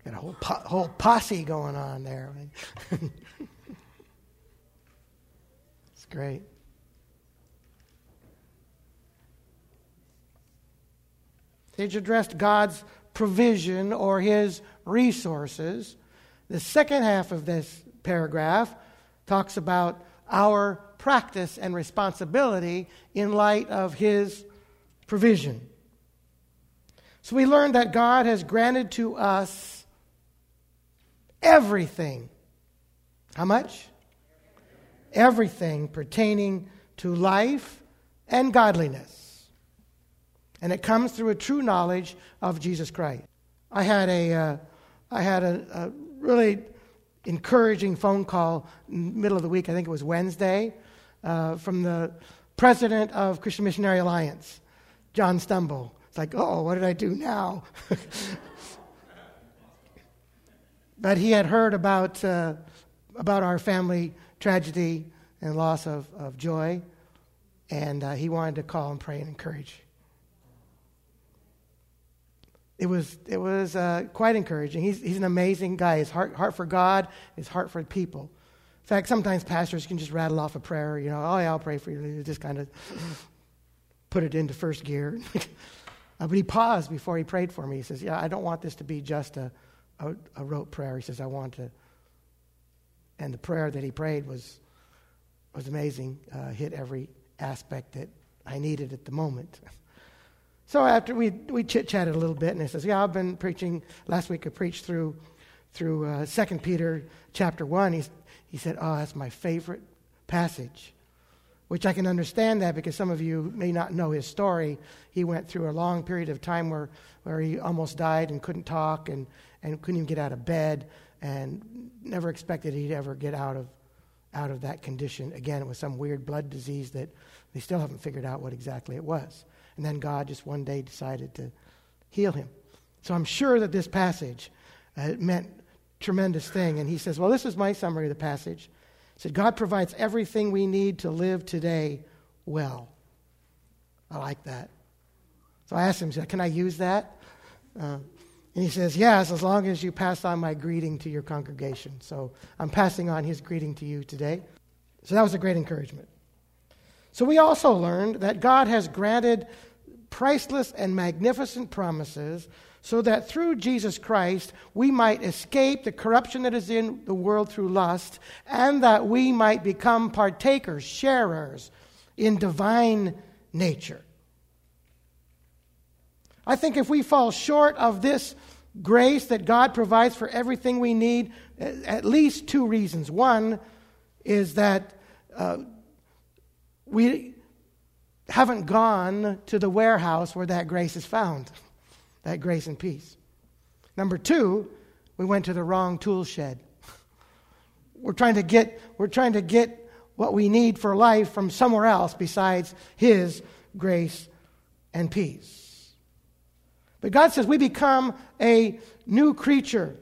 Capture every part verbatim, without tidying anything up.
Got a whole po- whole posse going on there. It's great. He's addressed God's provision or his resources. The second half of this paragraph talks about our practice and responsibility in light of his provision. So we learned that God has granted to us everything. How much? Everything pertaining to life and godliness. And it comes through a true knowledge of Jesus Christ. I had a, uh, I had a, a really encouraging phone call in the middle of the week, I think it was Wednesday, uh, from the president of Christian Missionary Alliance, John Stumble. It's like, oh, what did I do now? But he had heard about uh, about our family tragedy and loss of, of Joy, and uh, he wanted to call and pray and encourage. It was it was uh, quite encouraging. He's he's an amazing guy. His heart heart for God, his heart for people. In fact, sometimes pastors can just rattle off a prayer. You know, oh yeah, I'll pray for you. Just kind of put it into first gear. uh, but he paused before he prayed for me. He says, "Yeah, I don't want this to be just a a, a rote prayer." He says, "I want to." And the prayer that he prayed was was amazing. Uh, hit every aspect that I needed at the moment. So after we we chit-chatted a little bit, and he says, yeah, I've been preaching, last week I preached through through uh, Second Peter chapter one. He's, he said, oh, that's my favorite passage, which I can understand that because some of you may not know his story. He went through a long period of time where, where he almost died and couldn't talk and, and couldn't even get out of bed and never expected he'd ever get out of out of that condition. Again, it was some weird blood disease that they still haven't figured out what exactly it was. And then God just one day decided to heal him. So I'm sure that this passage uh, meant tremendous thing. And he says, well, this is my summary of the passage. He said, God provides everything we need to live today well. I like that. So I asked him, can I use that? Uh, and he says, yes, as long as you pass on my greeting to your congregation. So I'm passing on his greeting to you today. So that was a great encouragement. So we also learned that God has granted priceless and magnificent promises so that through Jesus Christ we might escape the corruption that is in the world through lust, and that we might become partakers, sharers in divine nature. I think if we fall short of this grace that God provides for everything we need, at least two reasons. One is that uh, we haven't gone to the warehouse where that grace is found, that grace and peace. Number two, we went to the wrong tool shed. We're trying to get we're trying to get what we need for life from somewhere else besides his grace and peace. But God says we become a new creature.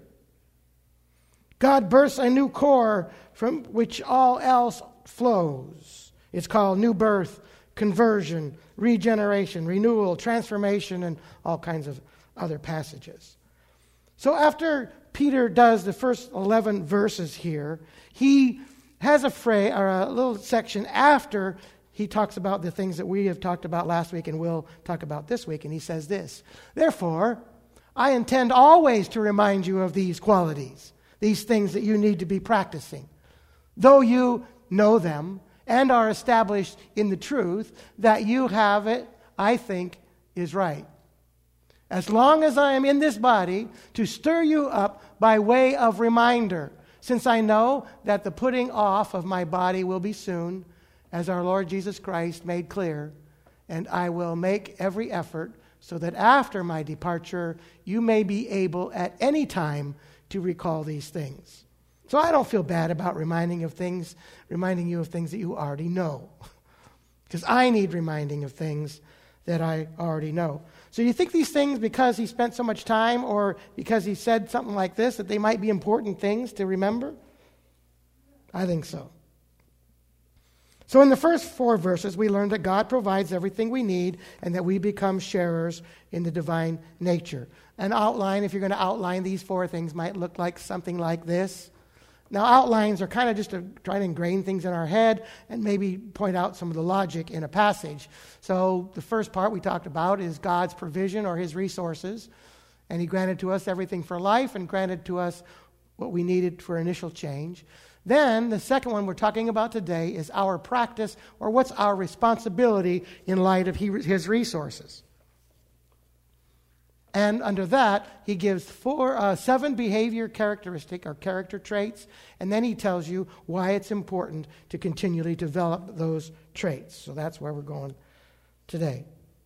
God bursts a new core from which all else flows. It's called new birth, conversion, regeneration, renewal, transformation, and all kinds of other passages. So after Peter does the first eleven verses here, he has a phrase or a little section after he talks about the things that we have talked about last week and will talk about this week, and he says this, therefore, I intend always to remind you of these qualities, these things that you need to be practicing, though you know them and are established in the truth, that you have it, I think, is right. As long as I am in this body, to stir you up by way of reminder, since I know that the putting off of my body will be soon, as our Lord Jesus Christ made clear, and I will make every effort so that after my departure, you may be able at any time to recall these things. So I don't feel bad about reminding of things, reminding you of things that you already know. Because I need reminding of things that I already know. So you think these things, because he spent so much time or because he said something like this, that they might be important things to remember? I think so. So in the first four verses, we learned that God provides everything we need and that we become sharers in the divine nature. an outline, if you're going to outline these four things, might look like something like this. Now, outlines are kind of just to try to ingrain things in our head and maybe point out some of the logic in a passage. So the first part we talked about is God's provision or his resources. And he granted to us everything for life and granted to us what we needed for initial change. Then the second one we're talking about today is our practice, or what's our responsibility in light of his resources. And under that, he gives four, uh, seven behavior characteristic or character traits, and then he tells you why it's important to continually develop those traits. So that's where we're going today.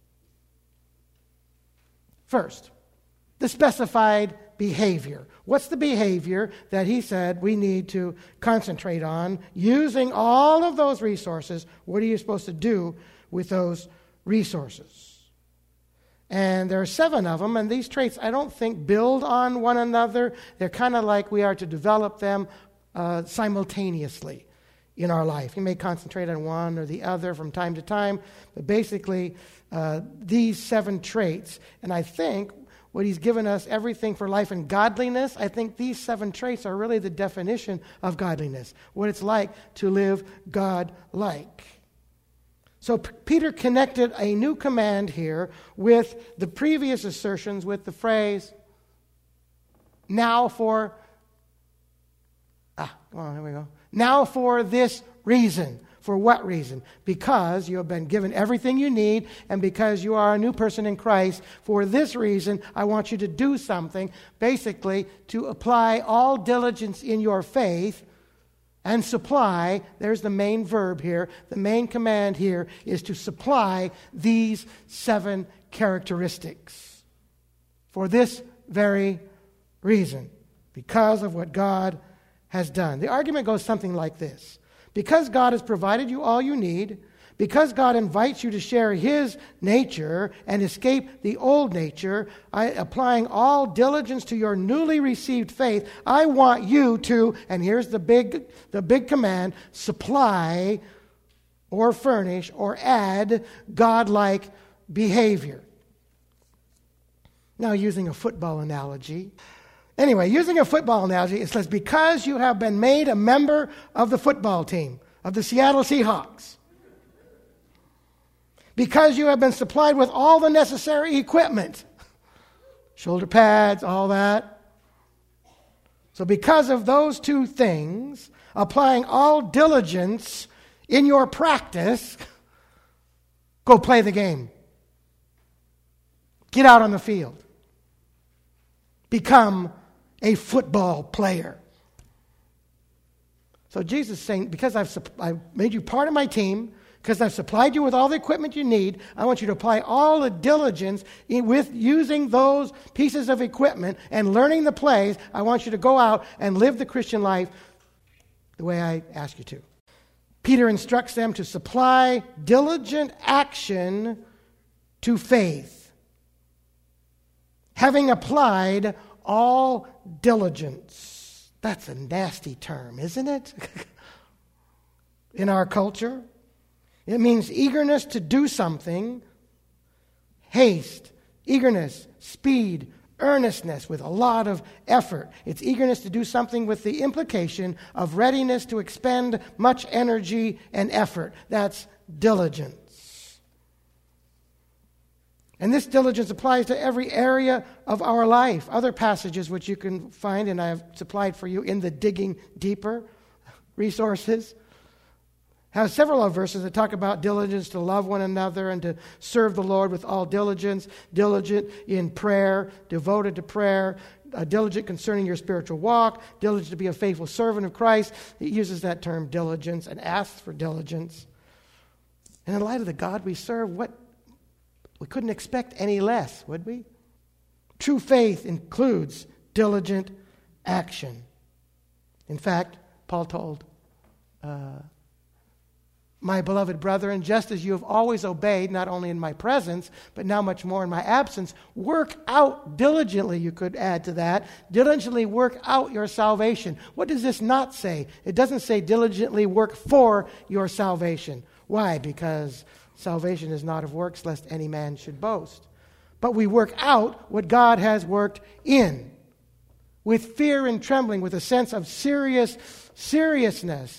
First, the specified behavior. What's the behavior that he said we need to concentrate on using all of those resources? What are you supposed to do with those resources? And there are seven of them, and these traits, I don't think, build on one another. They're kind of like we are to develop them uh, simultaneously in our life. You may concentrate on one or the other from time to time, but basically, uh, these seven traits, and I think what he's given us, everything for life and godliness, I think these seven traits are really the definition of godliness, what it's like to live God-like. So P- Peter connected a new command here with the previous assertions with the phrase, now for, ah, come on, here we go. Now for this reason. For what reason? Because you have been given everything you need, and because you are a new person in Christ. For this reason, I want you to do something, basically to apply all diligence in your faith. And supply, there's the main verb here, the main command here is to supply these seven characteristics. For this very reason, because of what God has done. The argument goes something like this. Because God has provided you all you need, because God invites you to share his nature and escape the old nature, I, applying all diligence to your newly received faith, I want you to, and here's the big, the big command, supply or furnish or add God-like behavior. Now, using a football analogy, Anyway, using a football analogy, it says, because you have been made a member of the football team, of the Seattle Seahawks, because you have been supplied with all the necessary equipment, shoulder pads, all that. So because of those two things, applying all diligence in your practice, go play the game. Get out on the field. Become a football player. So Jesus is saying, because I've, I've made you part of my team, because I've supplied you with all the equipment you need, I want you to apply all the diligence in, with using those pieces of equipment and learning the plays. I want you to go out and live the Christian life the way I ask you to. Peter instructs them to supply diligent action to faith, having applied all diligence. That's a nasty term, isn't it? In our culture. It means eagerness to do something, haste, eagerness, speed, earnestness with a lot of effort. It's eagerness to do something with the implication of readiness to expend much energy and effort. That's diligence. And this diligence applies to every area of our life. Other passages which you can find, and I have supplied for you in the Digging Deeper resources, have several of verses that talk about diligence to love one another and to serve the Lord with all diligence, diligent in prayer, devoted to prayer, uh, diligent concerning your spiritual walk, diligent to be a faithful servant of Christ. It uses that term diligence and asks for diligence. And in light of the God we serve, what we couldn't expect any less, would we? True faith includes diligent action. In fact, Paul told uh, my beloved brethren, just as you have always obeyed, not only in my presence, but now much more in my absence, work out diligently, you could add to that, diligently work out your salvation. What does this not say? It doesn't say diligently work for your salvation. Why? Because salvation is not of works, lest any man should boast. but we work out what God has worked in. With fear and trembling, with a sense of serious seriousness.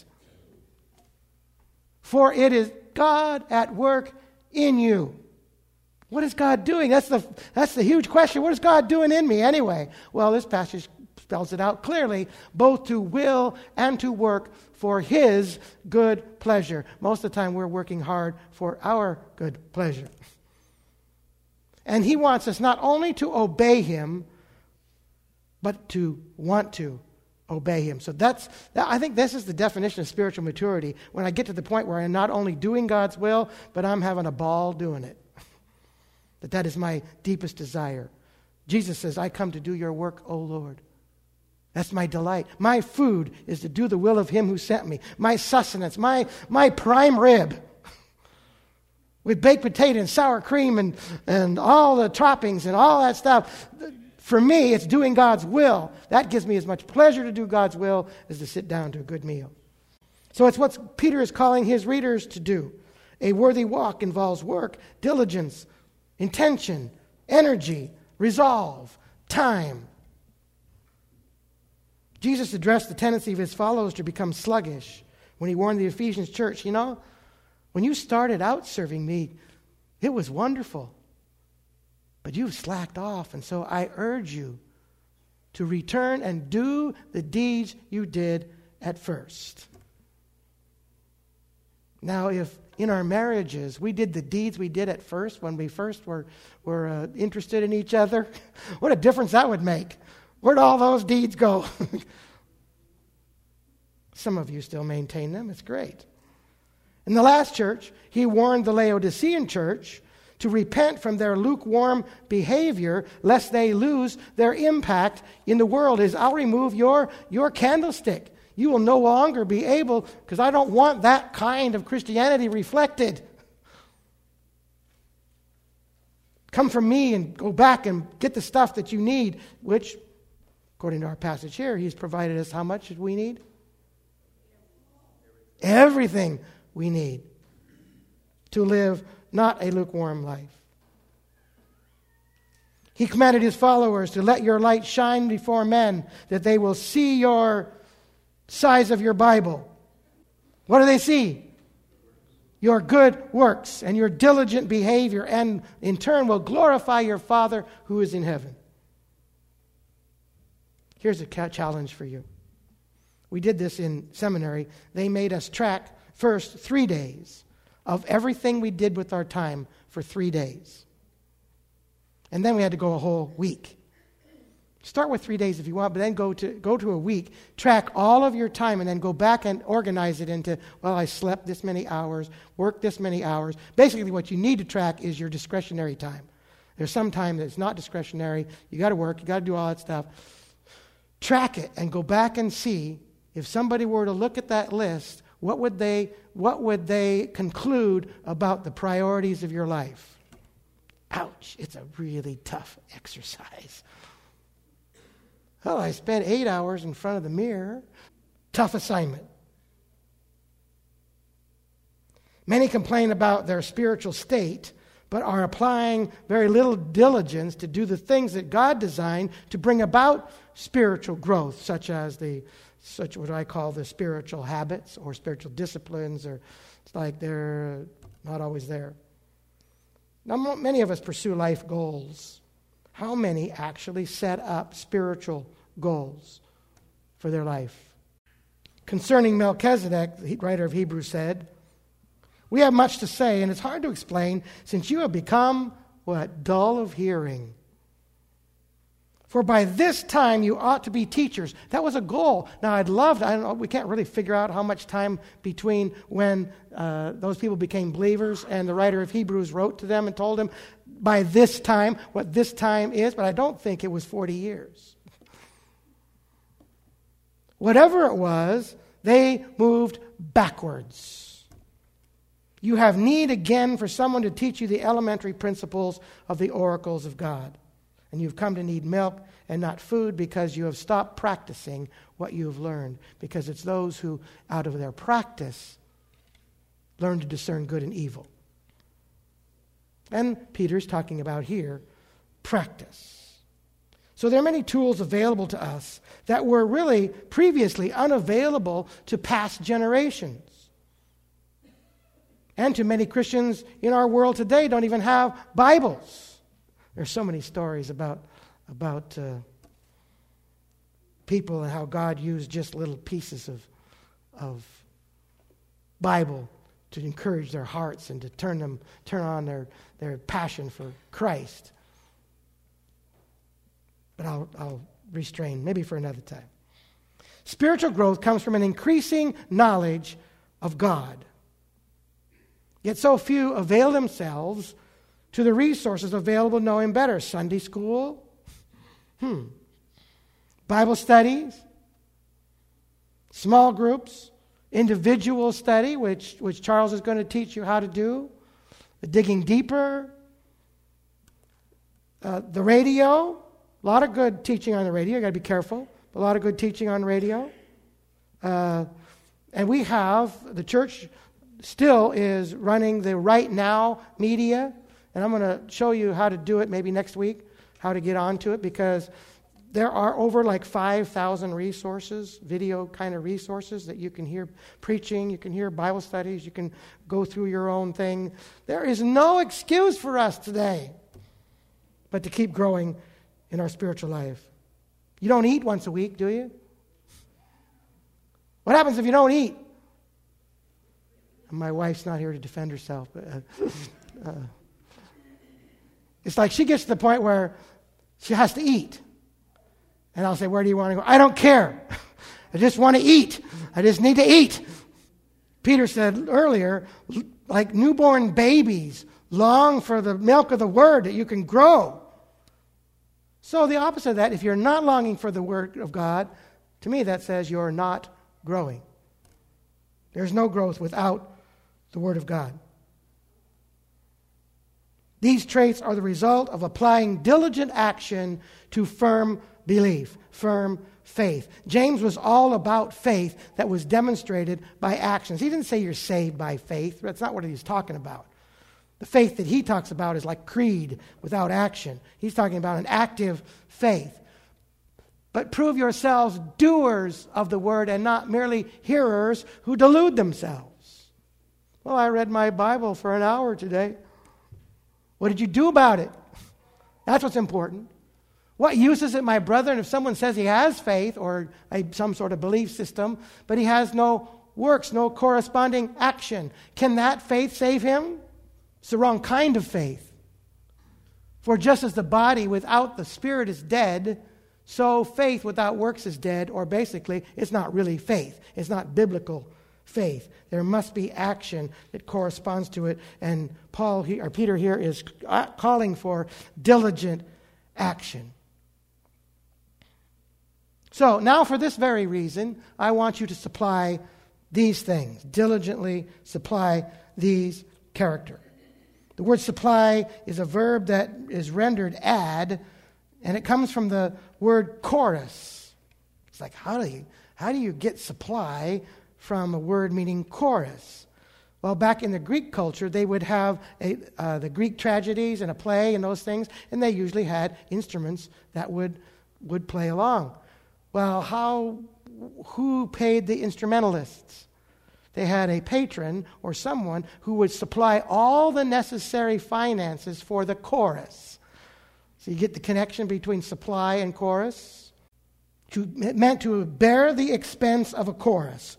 For it is God at work in you. What is God doing? That's the, that's the huge question. What is God doing in me anyway? Well, this passage spells it out clearly, both to will and to work for His good pleasure. Most of the time we're working hard for our good pleasure. And He wants us not only to obey Him, but to want to obey Him. So that's, that, I think this is the definition of spiritual maturity. When I get to the point where I'm not only doing God's will, but I'm having a ball doing it. That that is my deepest desire. Jesus says, I come to do your work, O Lord. That's my delight. My food is to do the will of Him who sent me. My sustenance, my, my prime rib with baked potato and sour cream and, and all the toppings and all that stuff. For me, it's doing God's will. That gives me as much pleasure to do God's will as to sit down to a good meal. So it's what Peter is calling his readers to do. A worthy walk involves work, diligence, intention, energy, resolve, time. Jesus addressed the tendency of His followers to become sluggish when He warned the Ephesians church, you know, when you started out serving me, it was wonderful. But you've slacked off, and so I urge you to return and do the deeds you did at first. Now, if in our marriages we did the deeds we did at first when we first were, were uh, interested in each other, what a difference that would make. Where'd all those deeds go? Some of you still maintain them. It's great. In the last church, He warned the Laodicean church to repent from their lukewarm behavior, lest they lose their impact in the world. Is I'll remove your, your candlestick. You will no longer be able, because I don't want that kind of Christianity reflected. Come from me and go back and get the stuff that you need, which, according to our passage here, He's provided us how much did we need? Everything we need to live not a lukewarm life. He commanded His followers to let your light shine before men, that they will see your size of your Bible. What do they see? Your good works and your diligent behavior, and in turn will glorify your Father who is in heaven. Here's a challenge for you. We did this in seminary. They made us track first three days of everything we did with our time for three days. And then we had to go a whole week. Start with three days if you want, but then go to go to a week. Track all of your time and then go back and organize it into, well, I slept this many hours, worked this many hours. Basically, what you need to track is your discretionary time. There's some time that's not discretionary. You got to work. You got to do all that stuff. Track it and go back and see if somebody were to look at that list, what would they what would they conclude about the priorities of your life? Ouch, it's a really tough exercise. Oh, I spent eight hours in front of the mirror. Tough assignment. Many complain about their spiritual state, but are applying very little diligence to do the things that God designed to bring about spiritual growth, such as the such what I call the spiritual habits or spiritual disciplines, or it's like they're not always there. Now, many of us pursue life goals. How many actually set up spiritual goals for their life? Concerning Melchizedek, the writer of Hebrews said, we have much to say, and it's hard to explain, since you have become, what, dull of hearing. For by this time you ought to be teachers. That was a goal. Now I'd love to, I don't know, we can't really figure out how much time between when uh, those people became believers and the writer of Hebrews wrote to them and told them by this time what this time is, but I don't think it was forty years. Whatever it was, they moved backwards. You have need again for someone to teach you the elementary principles of the oracles of God. And you've come to need milk and not food because you have stopped practicing what you have learned. Because it's those who, out of their practice, learn to discern good and evil. And Peter's talking about here practice. So there are many tools available to us that were really previously unavailable to past generations. And to many Christians in our world today don't even have Bibles. There's so many stories about, about uh, people and how God used just little pieces of, of Bible to encourage their hearts and to turn them, turn on their, their passion for Christ. But I'll, I'll restrain, maybe for another time. Spiritual growth comes from an increasing knowledge of God. Yet so few avail themselves to the resources available to know Him better. Sunday school, hmm, Bible studies, small groups, individual study, which, which Charles is going to teach you how to do, digging deeper, uh, the radio, a lot of good teaching on the radio. You've got to be careful. A lot of good teaching on radio. Uh, and we have, the church still is running the Right Now media, and I'm going to show you how to do it maybe next week, how to get onto it, because there are over like five thousand resources, video kind of resources that you can hear preaching, you can hear Bible studies, you can go through your own thing. There is no excuse for us today but to keep growing in our spiritual life. You don't eat once a week, do you? What happens if you don't eat? My wife's not here to defend herself, but uh, uh, it's like she gets to the point where she has to eat. And I'll say, where do you want to go? I don't care. I just want to eat. I just need to eat. Peter said earlier, like newborn babies, long for the milk of the word that you can grow. So the opposite of that, if you're not longing for the word of God, to me that says you're not growing. There's no growth without the word of God. These traits are the result of applying diligent action to firm belief, firm faith. James was all about faith that was demonstrated by actions. He didn't say you're saved by faith. That's not what he's talking about. The faith that he talks about is like creed without action. He's talking about an active faith. But prove yourselves doers of the word and not merely hearers who delude themselves. Well, I read my Bible for an hour today. What did you do about it? That's what's important. What use is it, my brethren, if someone says he has faith or a, some sort of belief system, but he has no works, no corresponding action? Can that faith save him? It's the wrong kind of faith. For just as the body without the spirit is dead, so faith without works is dead, or basically, it's not really faith. It's not biblical faith. There must be action that corresponds to it, and Paul he, or Peter here is calling for diligent action. So now for this very reason, I want you to supply these things. Diligently supply these character. The word supply is a verb that is rendered add, and it comes from the word chorus. It's like, how do you, how do you get supply from a word meaning chorus? Well, back in the Greek culture, they would have a, uh, the Greek tragedies and a play and those things, and they usually had instruments that would, would play along. Well, how, who paid the instrumentalists? They had a patron or someone who would supply all the necessary finances for the chorus. So you get the connection between supply and chorus. It meant to bear the expense of a chorus.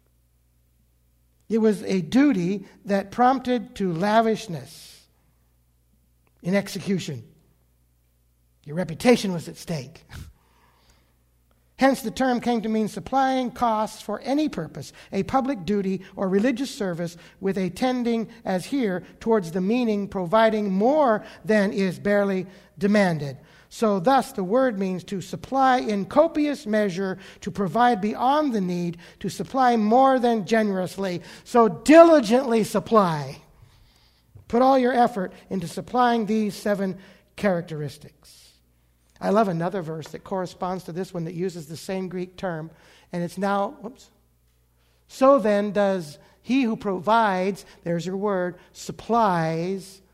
It was a duty that prompted to lavishness in execution. Your reputation was at stake. Hence, the term came to mean supplying costs for any purpose, a public duty or religious service, with a tending, as here, towards the meaning providing more than is barely demanded. So thus the word means to supply in copious measure, to provide beyond the need, to supply more than generously. So diligently supply. Put all your effort into supplying these seven characteristics. I love another verse that corresponds to this one that uses the same Greek term, and it's now, whoops. So then does he who provides, there's your word, supplies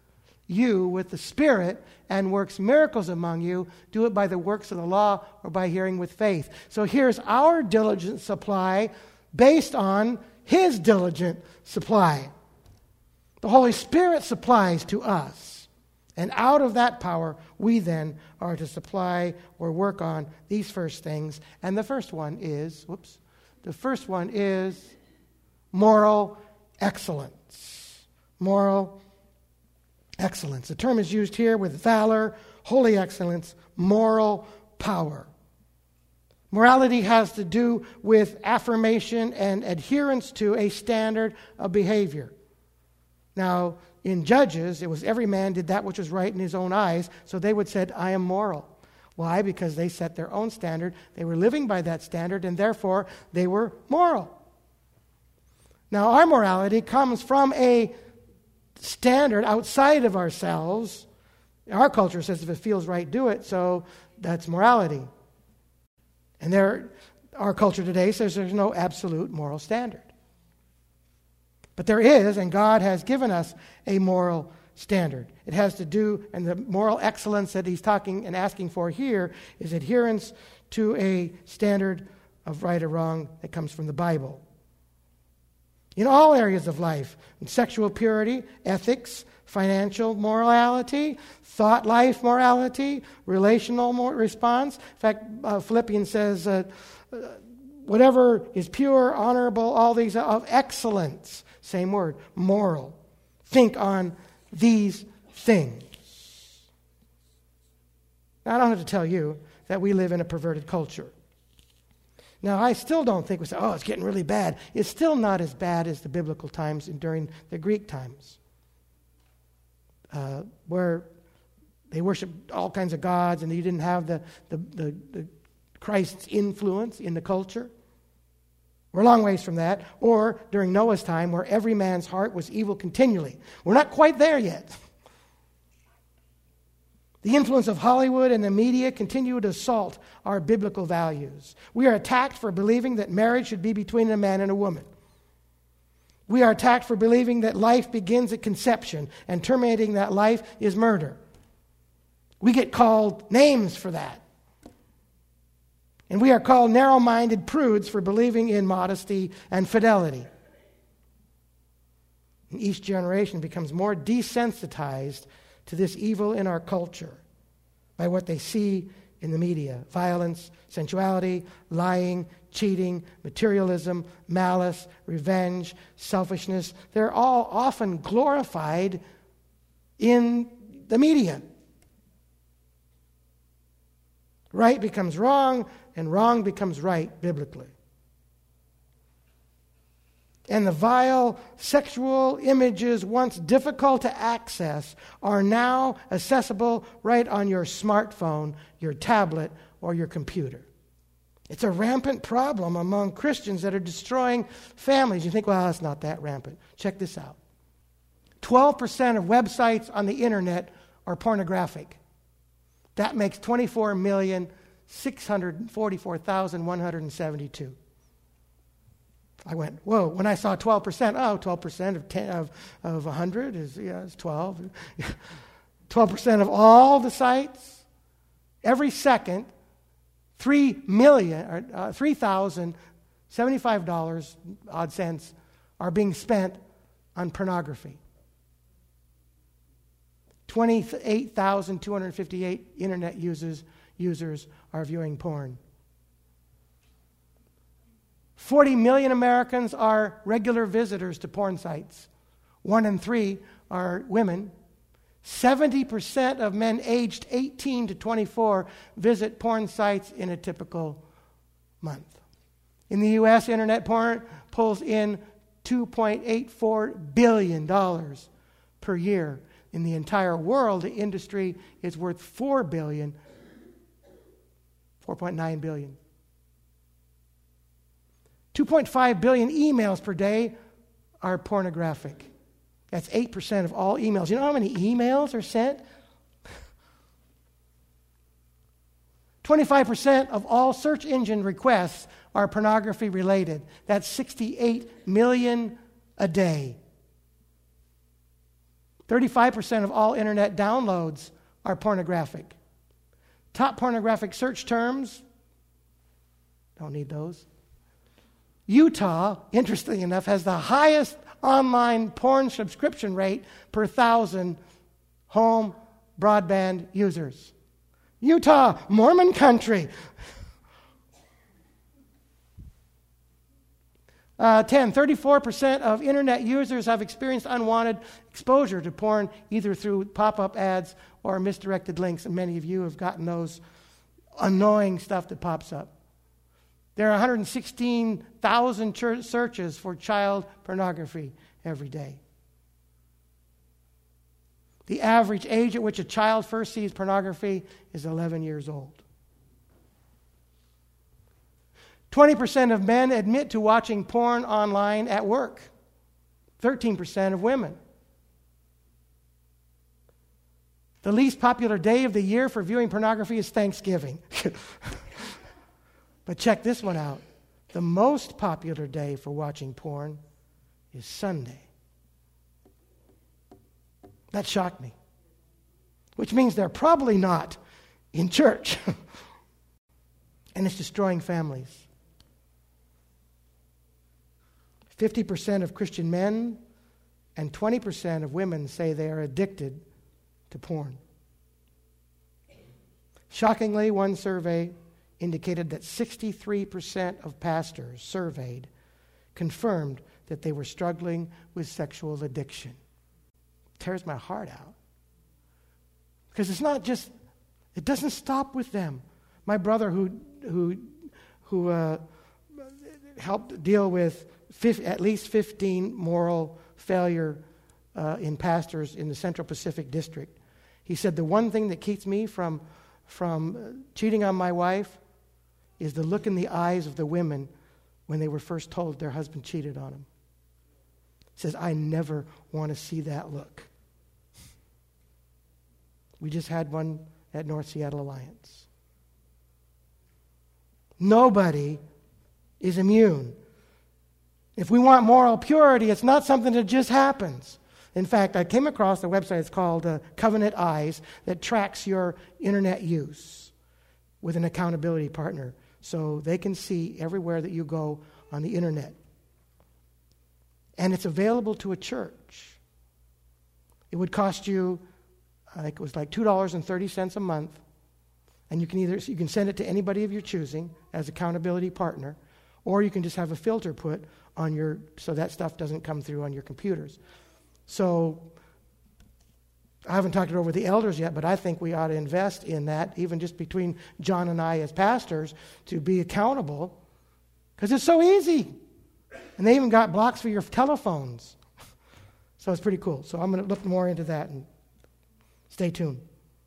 you with the Spirit and works miracles among you, do it by the works of the law or by hearing with faith. So here's our diligent supply based on His diligent supply. The Holy Spirit supplies to us. And out of that power, we then are to supply or work on these first things. And the first one is, whoops, the first one is moral excellence. Moral excellence. The term is used here with valor, holy excellence, moral power. Morality has to do with affirmation and adherence to a standard of behavior. Now, in Judges, it was every man did that which was right in his own eyes, so they would say, I am moral. Why? Because they set their own standard. They were living by that standard, and therefore they were moral. Now, our morality comes from a standard outside of ourselves. Our culture says if it feels right, do it, so that's morality. And there, our culture today says there's no absolute moral standard. But there is, and God has given us a moral standard. It has to do, and the moral excellence that he's talking and asking for here is adherence to a standard of right or wrong that comes from the Bible. In all areas of life, in sexual purity, ethics, financial morality, thought life morality, relational mor- response. In fact, uh, Philippians says, uh, whatever is pure, honorable, all these of excellence. Same word, moral. Think on these things. Now, I don't have to tell you that we live in a perverted culture. Now, I still don't think we say, oh, it's getting really bad. It's still not as bad as the biblical times and during the Greek times, uh, where they worshiped all kinds of gods and you didn't have the, the, the, the Christ's influence in the culture. We're a long ways from that. Or during Noah's time, where every man's heart was evil continually. We're not quite there yet. The influence of Hollywood and the media continue to assault our biblical values. We are attacked for believing that marriage should be between a man and a woman. We are attacked for believing that life begins at conception and terminating that life is murder. We get called names for that. And we are called narrow-minded prudes for believing in modesty and fidelity. And each generation becomes more desensitized to this evil in our culture by what they see in the media. Violence, sensuality, lying, cheating, materialism, malice, revenge, selfishness. They're all often glorified in the media. Right becomes wrong, and wrong becomes right biblically. And the vile sexual images, once difficult to access, are now accessible right on your smartphone, your tablet, or your computer. It's a rampant problem among Christians that are destroying families. You think, well, it's not that rampant. Check this out. twelve percent of websites on the internet are pornographic. That makes twenty-four million, six hundred forty-four thousand, one hundred seventy-two. I went, whoa, when I saw twelve percent, oh, twelve percent of ten, of, of one hundred is, yeah, it's twelve. twelve percent of all the sites, every second, three million, or uh, three thousand seventy-five dollars, odd cents, are being spent on pornography. twenty-eight thousand two hundred fifty-eight internet users, users are viewing porn. forty million Americans are regular visitors to porn sites. One in three are women. seventy percent of men aged eighteen to twenty-four visit porn sites in a typical month. In the U S, internet porn pulls in two point eight four billion dollars per year. In the entire world, the industry is worth four billion dollars, four point nine billion dollars. two point five billion emails per day are pornographic. That's eight percent of all emails. You know how many emails are sent? twenty-five percent of all search engine requests are pornography related. That's sixty-eight million a day. thirty-five percent of all internet downloads are pornographic. Top pornographic search terms, don't need those. Utah, interestingly enough, has the highest online porn subscription rate per thousand home broadband users. Utah, Mormon country. Uh, ten, thirty-four percent of internet users have experienced unwanted exposure to porn, either through pop-up ads or misdirected links, and many of you have gotten those annoying stuff that pops up. There are one hundred sixteen thousand ch- searches for child pornography every day. The average age at which a child first sees pornography is eleven years old. twenty percent of men admit to watching porn online at work. thirteen percent of women. The least popular day of the year for viewing pornography is Thanksgiving. But check this one out. The most popular day for watching porn is Sunday. That shocked me. Which means they're probably not in church. And it's destroying families. fifty percent of Christian men and twenty percent of women say they are addicted to porn. Shockingly, one survey indicated that sixty-three percent of pastors surveyed confirmed that they were struggling with sexual addiction. It tears my heart out. Because it's not just, it doesn't stop with them. My brother who who who uh, helped deal with fifty, at least fifteen moral failure uh, in pastors in the Central Pacific District, he said the one thing that keeps me from from cheating on my wife is the look in the eyes of the women when they were first told their husband cheated on them. He says, I never want to see that look. We just had one at North Seattle Alliance. Nobody is immune. If we want moral purity, it's not something that just happens. In fact, I came across a website, it's called uh, Covenant Eyes, that tracks your internet use with an accountability partner so they can see everywhere that you go on the internet. And it's available to a church. It would cost you, I think it was like two dollars and thirty cents a month, and you can either you can send it to anybody of your choosing as accountability partner, or you can just have a filter put on your, so that stuff doesn't come through on your computers. So I haven't talked it over with the elders yet, but I think we ought to invest in that, even just between John and I as pastors, to be accountable, because it's so easy. And they even got blocks for your telephones. So it's pretty cool. So I'm going to look more into that, and stay tuned.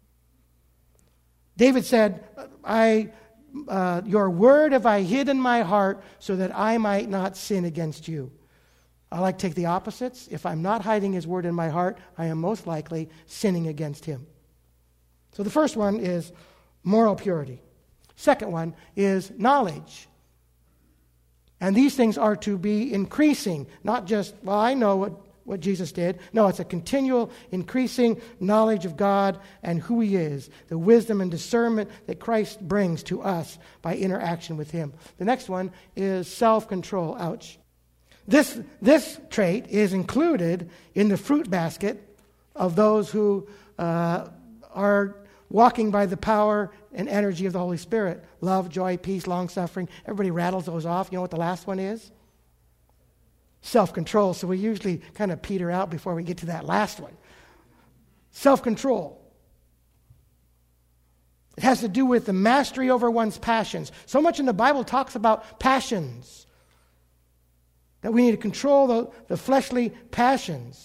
David said, I, uh, your word have I hid in my heart so that I might not sin against you. I like to take the opposites. If I'm not hiding his word in my heart, I am most likely sinning against him. So the first one is moral purity. Second one is knowledge. And these things are to be increasing, not just, well, I know what, what Jesus did. No, it's a continual increasing knowledge of God and who he is, the wisdom and discernment that Christ brings to us by interaction with him. The next one is self-control. Ouch. This, this trait is included in the fruit basket of those who uh, are walking by the power and energy of the Holy Spirit. Love, joy, peace, long-suffering. Everybody rattles those off. You know what the last one is? Self-control. So we usually kind of peter out before we get to that last one. Self-control. It has to do with the mastery over one's passions. So much in the Bible talks about passions. That we need to control the, the fleshly passions.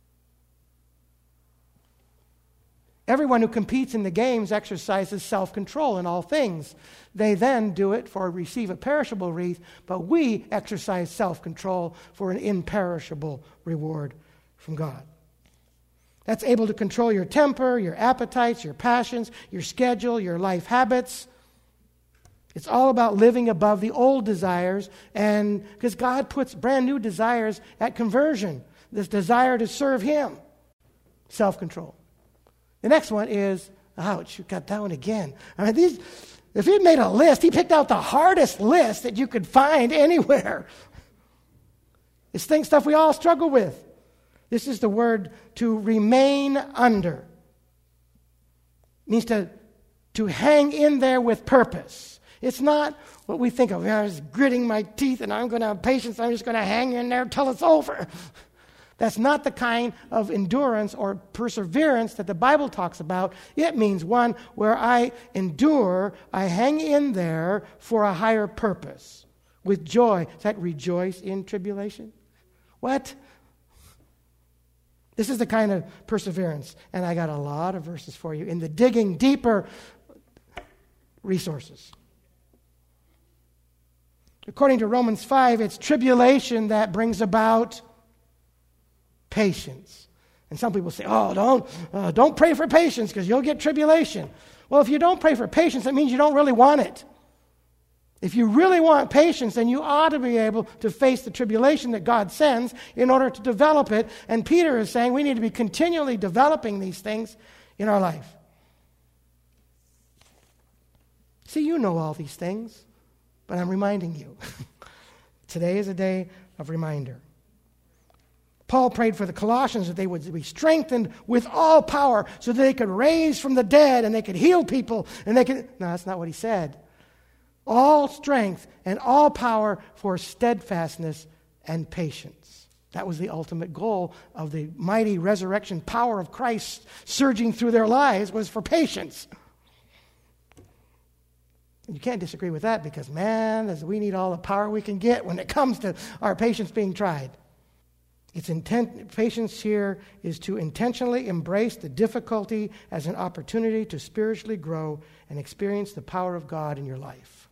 Everyone who competes in the games exercises self-control in all things. They then do it for receive a perishable wreath, but we exercise self-control for an imperishable reward from God. That's able to control your temper, your appetites, your passions, your schedule, your life habits. It's all about living above the old desires, and because God puts brand new desires at conversion, this desire to serve him. self-control. The next one is, ouch, you got that one again. I mean, these, if he made a list, he picked out the hardest list that you could find anywhere. It's things, stuff we all struggle with. This is the word to remain under. It means to, to hang in there with purpose. It's not what we think of, I was gritting my teeth and I'm going to have patience, I'm just going to hang in there till it's over. That's not the kind of endurance or perseverance that the Bible talks about. It means one where I endure, I hang in there for a higher purpose with joy. Is that rejoice in tribulation? What? This is the kind of perseverance. And I got a lot of verses for you in the digging deeper resources. According to Romans five, it's tribulation that brings about patience. And some people say, oh, don't, uh, don't pray for patience because you'll get tribulation. Well, if you don't pray for patience, that means you don't really want it. If you really want patience, then you ought to be able to face the tribulation that God sends in order to develop it. And Peter is saying we need to be continually developing these things in our life. See, you know all these things, but I'm reminding you. Today is a day of reminder. Paul prayed for the Colossians that they would be strengthened with all power so that they could raise from the dead and they could heal people. And they could. No, that's not what he said. All strength and all power for steadfastness and patience. That was the ultimate goal of the mighty resurrection power of Christ surging through their lives, was for patience. And you can't disagree with that because, man, we need all the power we can get when it comes to our patience being tried. Its intent, patience here is to intentionally embrace the difficulty as an opportunity to spiritually grow and experience the power of God in your life.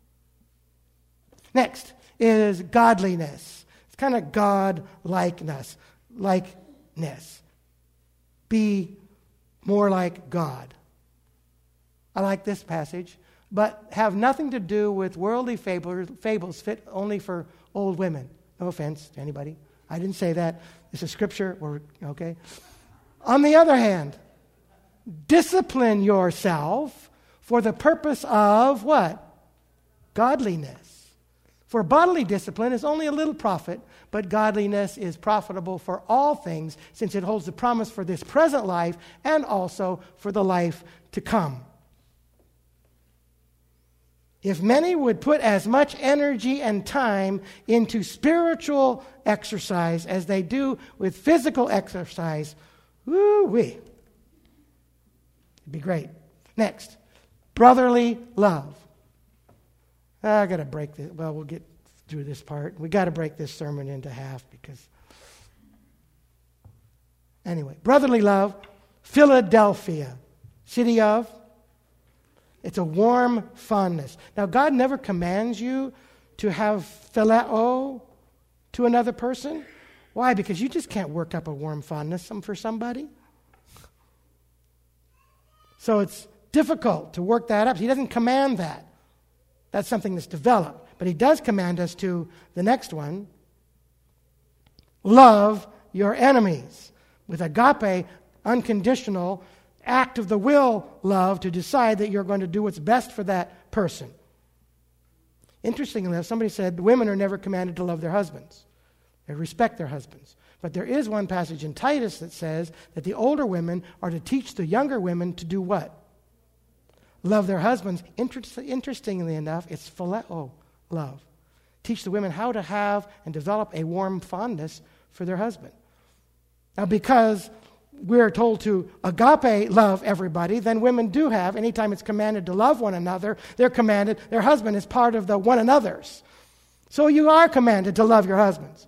Next is godliness. It's kind of God-likeness. Likeness. Be more like God. I like this passage, but have nothing to do with worldly fables, fables fit only for old women. No offense to anybody. I didn't say that. It's a scripture. Or, okay. On the other hand, discipline yourself for the purpose of what? Godliness. For bodily discipline is only a little profit, but godliness is profitable for all things, since it holds the promise for this present life and also for the life to come. If many would put as much energy and time into spiritual exercise as they do with physical exercise, woo-wee, it'd be great. Next, brotherly love. I got to break this. Well, we'll get through this part. We got to break this sermon into half because. Anyway, brotherly love, Philadelphia, city of. It's a warm fondness. Now, God never commands you to have phileo to another person. Why? Because you just can't work up a warm fondness for somebody. So it's difficult to work that up. He doesn't command that. That's something that's developed. But he does command us to the next one. Love your enemies. With agape, unconditional, act of the will love to decide that you're going to do what's best for that person. Interestingly, somebody said women are never commanded to love their husbands. They respect their husbands. But there is one passage in Titus that says that the older women are to teach the younger women to do what? Love their husbands. Inter- interestingly enough, it's phileo love. Teach the women how to have and develop a warm fondness for their husband. Now, because we're told to agape love everybody, then women do have, anytime it's commanded to love one another, they're commanded, their husband is part of the one another's. So you are commanded to love your husbands.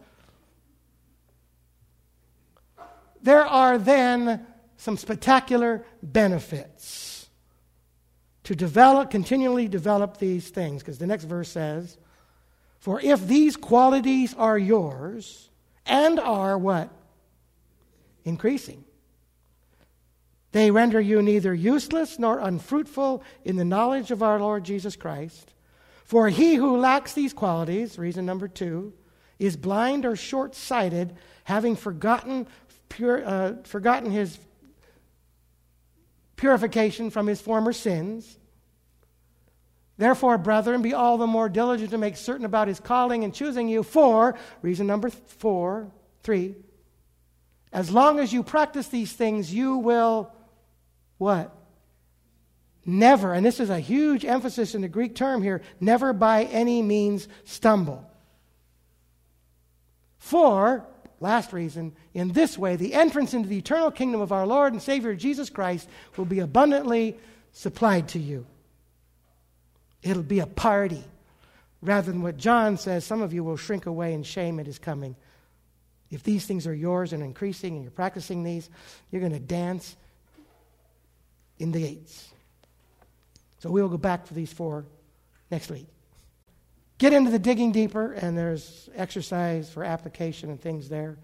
There are then some spectacular benefits to develop, continually develop these things, because the next verse says, for if these qualities are yours and are what? Increasing. They render you neither useless nor unfruitful in the knowledge of our Lord Jesus Christ. For he who lacks these qualities, reason number two, is blind or short-sighted, having forgotten pure, uh, forgotten his purification from his former sins. Therefore, brethren, be all the more diligent to make certain about his calling and choosing you. For, reason number four, three, as long as you practice these things, you will, what? Never, and this is a huge emphasis in the Greek term here, never by any means stumble. For, last reason, in this way, the entrance into the eternal kingdom of our Lord and Savior Jesus Christ will be abundantly supplied to you. It'll be a party. Rather than what John says, some of you will shrink away in shame at his coming. If these things are yours and increasing and you're practicing these, you're going to dance in the gates. So we'll go back for these four next week. Get into the digging deeper, and there's exercise for application and things there.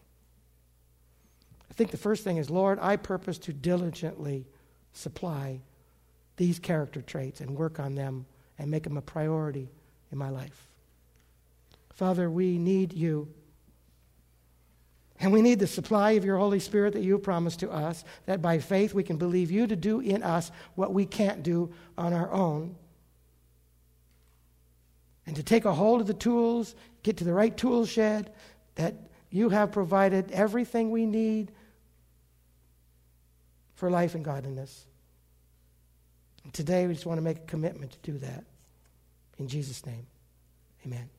I think the first thing is, Lord, I purpose to diligently supply these character traits and work on them and make them a priority in my life. Father, we need you. And we need the supply of your Holy Spirit that you have promised to us, that by faith we can believe you to do in us what we can't do on our own. And to take a hold of the tools, get to the right tool shed, that you have provided everything we need for life and godliness. And today we just want to make a commitment to do that. In Jesus' name, amen.